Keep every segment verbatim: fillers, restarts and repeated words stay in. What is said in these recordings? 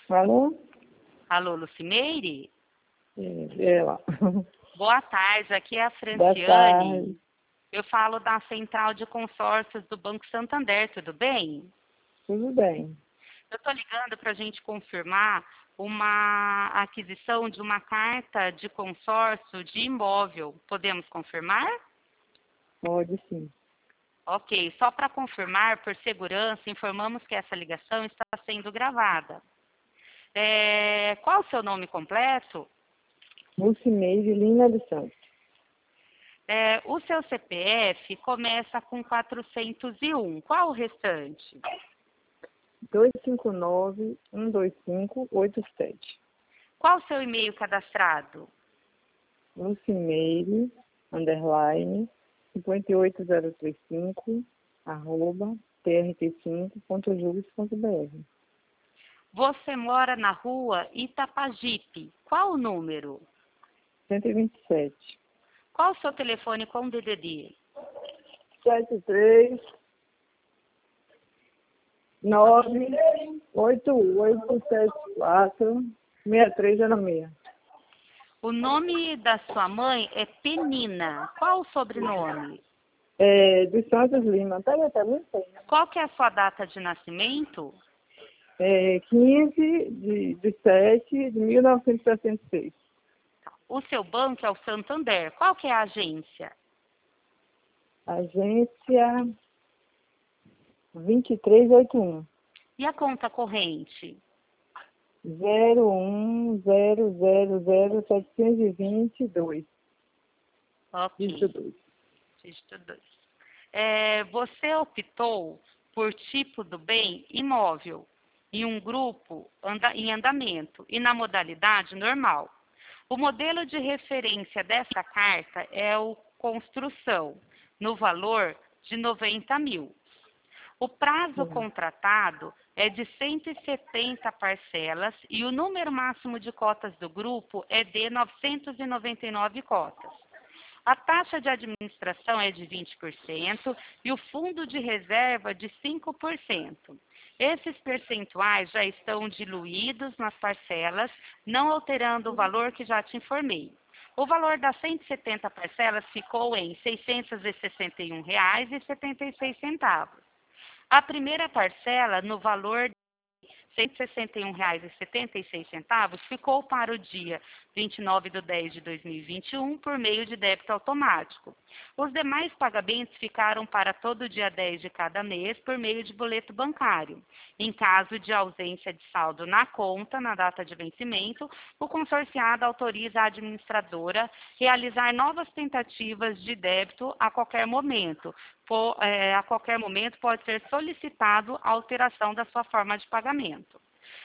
Alô? Alô, Lucimeire? É lá. Boa tarde, aqui é a Boa Franciane. tarde. Eu falo da Central de Consórcios do Banco Santander, tudo bem? Tudo bem. Eu estou ligando para a gente confirmar uma aquisição de uma carta de consórcio de imóvel. Podemos confirmar? Pode sim. Ok, só para confirmar, por segurança, informamos que essa ligação está sendo gravada. É, qual o seu nome completo? Lucimeire Lina dos Santos. É, o seu C P F começa com quatrocentos e um. Qual o restante? dois cinco nove, um dois cinco, oito sete. Qual o seu e-mail cadastrado? Lucimeire, underline, cinco oito zero três cinco, arroba, t r t cinco ponto jus ponto b r. Você mora na rua Itapajipe. Qual o número? cento e vinte e sete. Qual o seu telefone com D D D? sete três nove oito oito sete quatro seis três zero seis. O nome da sua mãe é Penina. Qual o sobrenome? É, dos Santos Lima. Pega até muito bem. Qual que é a sua data de nascimento? É, quinze de, de sete de mil novecentos e sessenta e seis. O seu banco é o Santander. Qual que é a agência? Agência vinte e três oitenta e um. E a conta corrente? zero um zero zero zero setecentos e vinte e dois. Ok. Dígito dois. Dígito dois. É, você optou por tipo do bem imóvel, em um grupo anda, em andamento e na modalidade normal. O modelo de referência dessa carta é o construção, no valor de noventa mil. O prazo contratado é de cento e setenta parcelas e o número máximo de cotas do grupo é de novecentas e noventa e nove cotas. A taxa de administração é de vinte por cento e o fundo de reserva de cinco por cento. Esses percentuais já estão diluídos nas parcelas, não alterando o valor que já te informei. O valor das cento e setenta parcelas ficou em seiscentos e sessenta e um reais e setenta e seis centavos. A primeira parcela, no valor de cento e sessenta e um reais e setenta e seis centavos, ficou para o dia vinte e nove de dez de dois mil e vinte e um por meio de débito automático. Os demais pagamentos ficaram para todo dia dez de cada mês por meio de boleto bancário. Em caso de ausência de saldo na conta, na data de vencimento, o consorciado autoriza a administradora realizar novas tentativas de débito a qualquer momento. Por, é, a qualquer momento pode ser solicitado a alteração da sua forma de pagamento.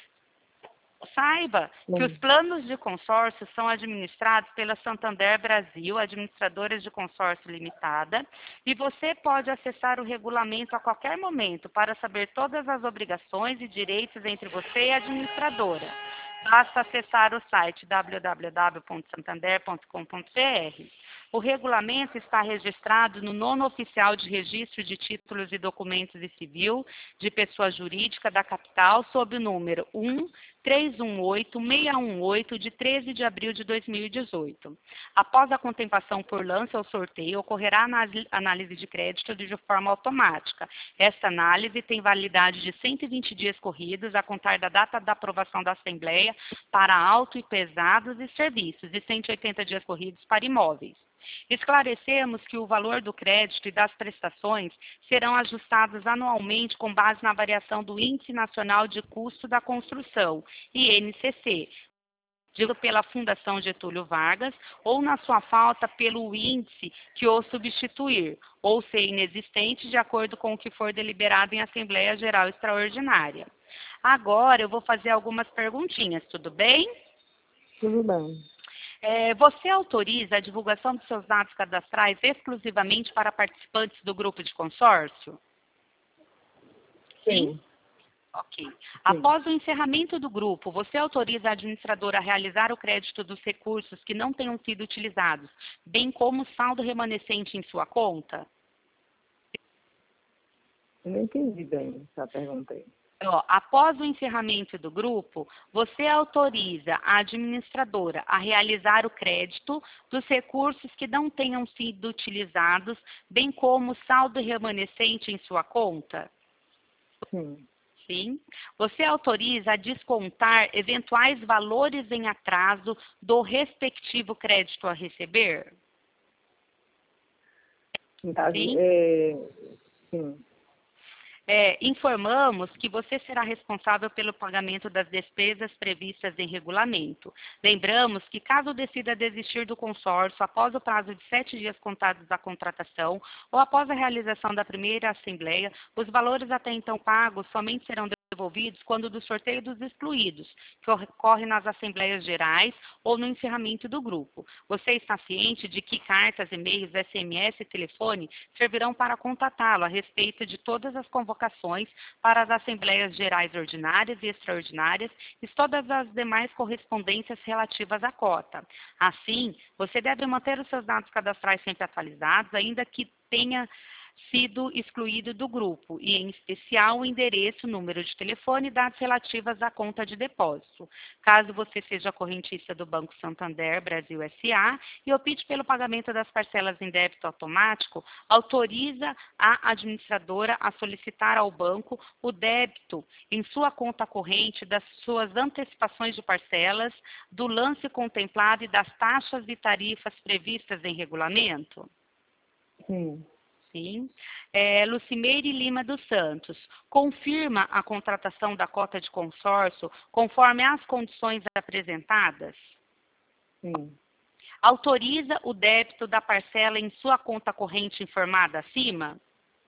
Saiba que os planos de consórcio são administrados pela Santander Brasil, administradoras de consórcio limitada, e você pode acessar o regulamento a qualquer momento para saber todas as obrigações e direitos entre você e a administradora. Basta acessar o site w w w ponto santander ponto com ponto b r. O regulamento está registrado no nono oficial de registro de títulos e documentos e civil de pessoa jurídica da capital sob o número um três um oito seis um oito de treze de abril de dois mil e dezoito. Após a contemplação por lance ou sorteio, ocorrerá a análise de crédito de forma automática. Esta análise tem validade de cento e vinte dias corridos a contar da data da aprovação da Assembleia para auto e pesados e serviços e cento e oitenta dias corridos para imóveis. Esclarecemos que o valor do crédito e das prestações serão ajustados anualmente com base na variação do Índice Nacional de Custo da Construção, I N C C, digo pela Fundação Getúlio Vargas, ou na sua falta pelo índice que o substituir, ou ser inexistente de acordo com o que for deliberado em Assembleia Geral Extraordinária. Agora eu vou fazer algumas perguntinhas, tudo bem? Tudo bem. É, você autoriza a divulgação dos seus dados cadastrais exclusivamente para participantes do grupo de consórcio? Sim. Sim. Ok. Após o encerramento do grupo, você autoriza a administradora a realizar o crédito dos recursos que não tenham sido utilizados, bem como o saldo remanescente em sua conta? Eu não entendi bem essa pergunta aí. Ó, após o encerramento do grupo, você autoriza a administradora a realizar o crédito dos recursos que não tenham sido utilizados, bem como o saldo remanescente em sua conta? Sim. Sim. Você autoriza a descontar eventuais valores em atraso do respectivo crédito a receber? No caso, Sim. é, sim. É, informamos que você será responsável pelo pagamento das despesas previstas em regulamento. Lembramos que, caso decida desistir do consórcio após o prazo de sete dias contados da contratação ou após a realização da primeira assembleia, os valores até então pagos somente serão devolvidos quando do sorteio dos excluídos, que ocorre nas assembleias gerais ou no encerramento do grupo. Você está ciente de que cartas, e-mails, S M S e telefone servirão para contatá-lo a respeito de todas as convocações para as assembleias gerais ordinárias e extraordinárias e todas as demais correspondências relativas à cota. Assim, você deve manter os seus dados cadastrais sempre atualizados, ainda que tenha sido excluído do grupo, e em especial o endereço, número de telefone e dados relativas à conta de depósito. Caso você seja correntista do Banco Santander Brasil S A e opte pelo pagamento das parcelas em débito automático, autoriza a administradora a solicitar ao banco o débito em sua conta corrente das suas antecipações de parcelas, do lance contemplado e das taxas e tarifas previstas em regulamento? Sim. Sim. É, Lucimeire Lima dos Santos, confirma a contratação da cota de consórcio conforme as condições apresentadas? Sim. Autoriza o débito da parcela em sua conta corrente informada acima?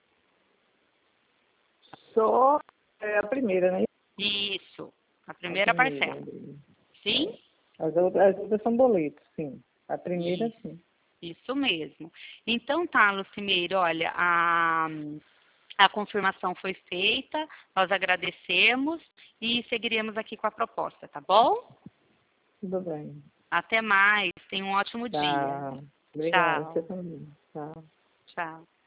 Só é a primeira, né? Isso, a A primeira primeira. parcela. Sim? As outras, as outras são boletos, sim. A primeira, Isso. sim. Isso mesmo. Então tá, Lucimeire, olha, a, a confirmação foi feita, nós agradecemos e seguiremos aqui com a proposta, tá bom? Tudo bem. Até mais, tenha um ótimo dia. Tá. Obrigada. Você Tchau, também. Tchau. tchau.